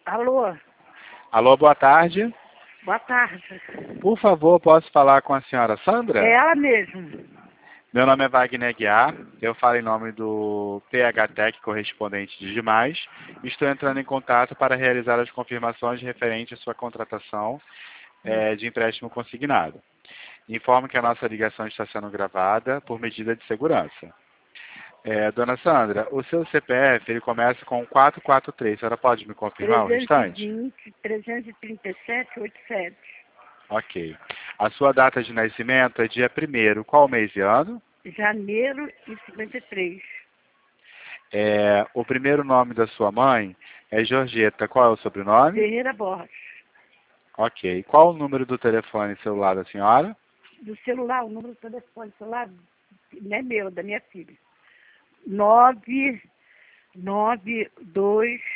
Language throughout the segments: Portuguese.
Alô, Alô, boa tarde. boa tarde. Por favor, posso falar com a senhora Sandra? É ela mesmo. Meu nome é Wagner Guiar, eu falo em nome do PHTEC correspondente de demais. Estou entrando em contato para realizar as confirmações referentes à sua contratação de empréstimo consignado. Informo que a nossa ligação está sendo gravada por medida de segurança. Dona Sandra, o seu CPF ele começa com 443. A senhora pode me confirmar o restante? 320-337-87. Ok. A sua data de nascimento é dia 1º. Qual mês e ano? Janeiro de 53. O primeiro nome da sua mãe é Georgeta. Qual é o sobrenome? Ferreira Borges. Ok. Qual o número do telefone celular da senhora? Do celular, o número do telefone celular não é meu, da minha filha. 992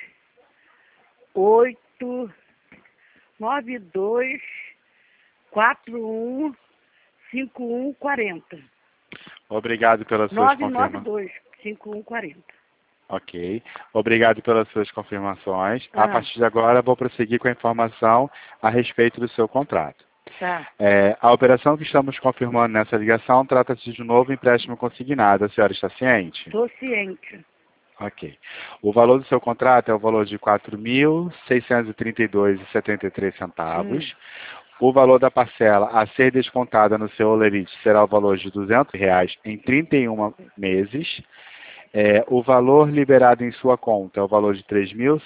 41 5140. Obrigado pelas suas confirmações. 992 5140. Ok. Obrigado pelas suas confirmações. A partir de agora, vou prosseguir com a informação a respeito do seu contrato. Tá. A operação que estamos confirmando nessa ligação trata-se de um novo empréstimo consignado. A senhora está ciente? Estou ciente. Ok. O valor do seu contrato é o valor de R$ 4.632,73. O valor da parcela a ser descontada no seu holerite será o valor de R$ 200 em 31 meses. O valor liberado em sua conta é o valor de R$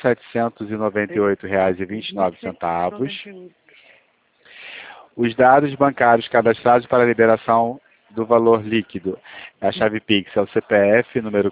3.798,29. Os dados bancários cadastrados para a liberação do valor líquido é a chave Pix, é o CPF número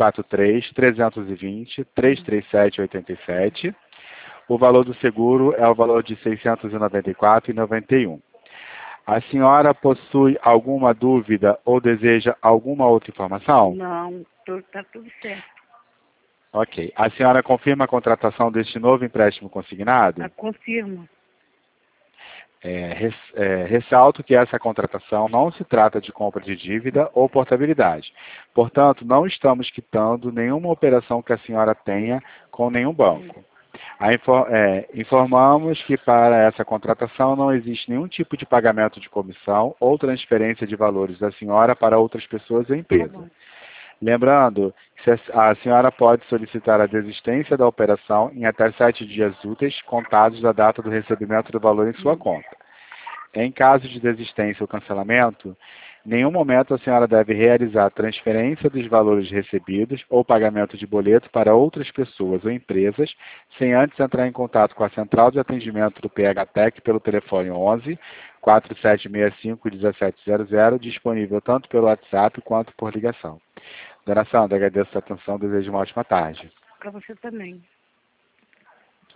443-320-33787. O valor do seguro é o valor de R$ 694,91. A senhora possui alguma dúvida ou deseja alguma outra informação? Não, está tudo certo. Ok. A senhora confirma a contratação deste novo empréstimo consignado? Confirmo. Ressalto que essa contratação não se trata de compra de dívida ou portabilidade. Portanto, não estamos quitando nenhuma operação que a senhora tenha com nenhum banco. Informamos que para essa contratação não existe nenhum tipo de pagamento de comissão ou transferência de valores da senhora para outras pessoas ou empresa. Lembrando que a senhora pode solicitar a desistência da operação em até 7 dias úteis, contados da data do recebimento do valor em sua conta. Em caso de desistência ou cancelamento, em nenhum momento a senhora deve realizar transferência dos valores recebidos ou pagamento de boleto para outras pessoas ou empresas, sem antes entrar em contato com a central de atendimento do PHTEC pelo telefone 11 4765 1700, disponível tanto pelo WhatsApp quanto por ligação. Dona Sandra, agradeço a sua atenção, desejo uma ótima tarde. Para você também.